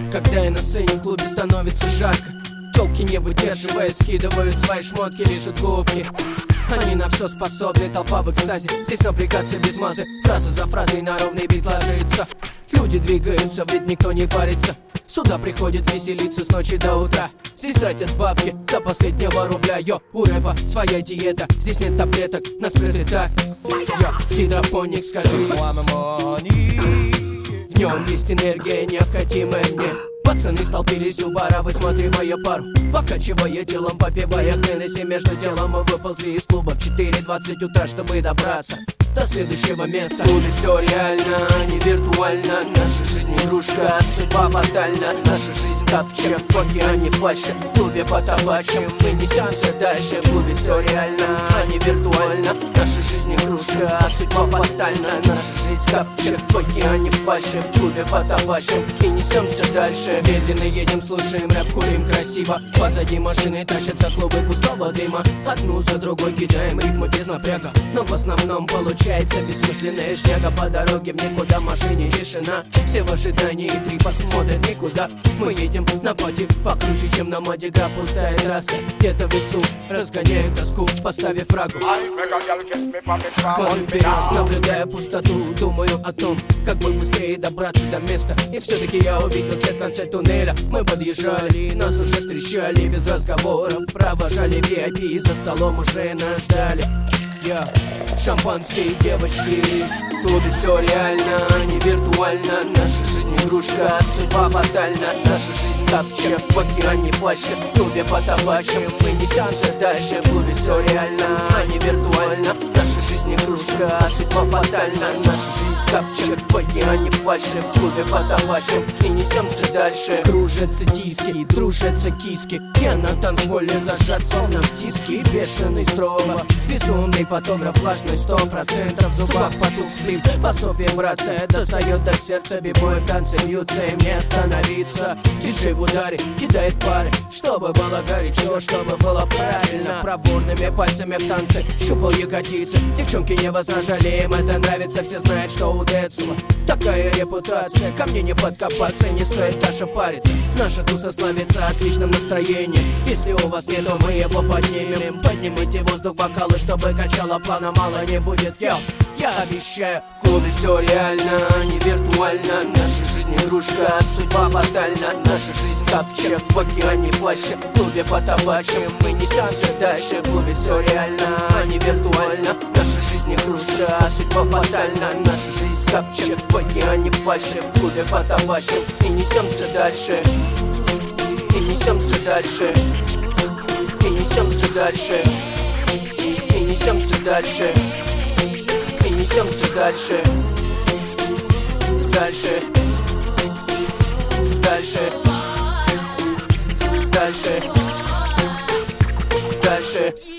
Когда я на сцене в клубе, становится жарко. Тёлки, не выдерживая, скидывают свои шмотки, лижут губки. Они на все способны, толпа в экстазе. Здесь напрягаться без мазы, фраза за фразой на ровный бит ложится. Люди двигаются, ведь никто не парится. Сюда приходит веселиться с ночи до утра. Здесь тратят бабки до последнего рубля. Йо, у рэпа своя диета, здесь нет таблеток, нас прет так. Йо, гидропоник, скажи. В нем есть энергия, необходимая мне. Пацаны столпились у бара, высматривая пару, покачивая телом, попивая Хеннесси. Между делом мы выползли из клуба в 4:20 утра, чтобы добраться до следующего места. В клубе все реально, не виртуально. Наша жизнь игрушка, судьба фатальна. Наша жизнь ковчег в океане фальши. В клубе потабачим, мы несемся дальше. В клубе все реально, а не виртуально. Наша жизнь игрушка, судьба фатальна. Наша жизнь ковчег в океане фальши. В клубе потабачим и несемся дальше. Медленно едем, слушаем рэп, курим красиво. Позади машины тащатся клубы пустого дыма. Одну за другой кидаем ритмы без напряга, но в основном получается бессмысленная шняга. По дороге в никуда, в машине тишина. Все в ожидании и трипа смотрят никуда. Мы едем на пати покруче, чем на Мадигра. Пустая трасса, где-то в лесу разгоняют тоску, поставив фрагу. Смотрю вперед, наблюдая пустоту. Думаю о том, как бы быстрее добраться до места. И все-таки я увидел свет в конце туннеля. Мы подъезжали, и нас уже встречали без разговоров. Провожали VIP, и за столом уже нас ждали. Шампанские девочки. В клубе все реально, не виртуально. Наша жизнь игрушка, судьба фатальна. Наша жизнь ковчег в океане фальши. В клубе потабачим, мы несемся дальше. В клубе все реально, а не виртуально. Наша жизнь игрушка, судьба фатальна. Наша жизнь ковчег в океане фальши. В клубе потабачим и несемся дальше. Кружатся диски, дружатся киски. Я на танцполе зажат, словно в диске. Бешеный строго, безумный фотограф, влажность 100%. В зубах потух сплив, басов вибрация достает до сердца. Бибои в танце бьются, им не остановиться. Диджей в ударе кидает пары, чтобы было горячо, чтобы было правильно. Проворными пальцами в танце щупал ягодицы. Девчонки не возражали, им это нравится. Все знают, что у Децла такая репутация. Ко мне не подкопаться, не стоит даже париться. Наша туса славится отличным настроением. Если у вас нет, то мы его поднимем. Поднимите в воздух бокалы, чтобы качало плана мало не будет. Я обещаю, в клубе все реально, не виртуально. Наша жизнь игрушка, судьба фатальна. Наша жизнь ковчег в океане фальши. В клубе потабачим, мы несемся дальше. В клубе все реально, а не виртуально. Наша жизнь игрушка, судьба фатальна. Наша жизнь ковчег в океане фальши. В клубе потабачим и несемся дальше. И несемся дальше. И несемся дальше. И несемся дальше. И несемся дальше. Дальше. Дальше. Дальше. Дальше.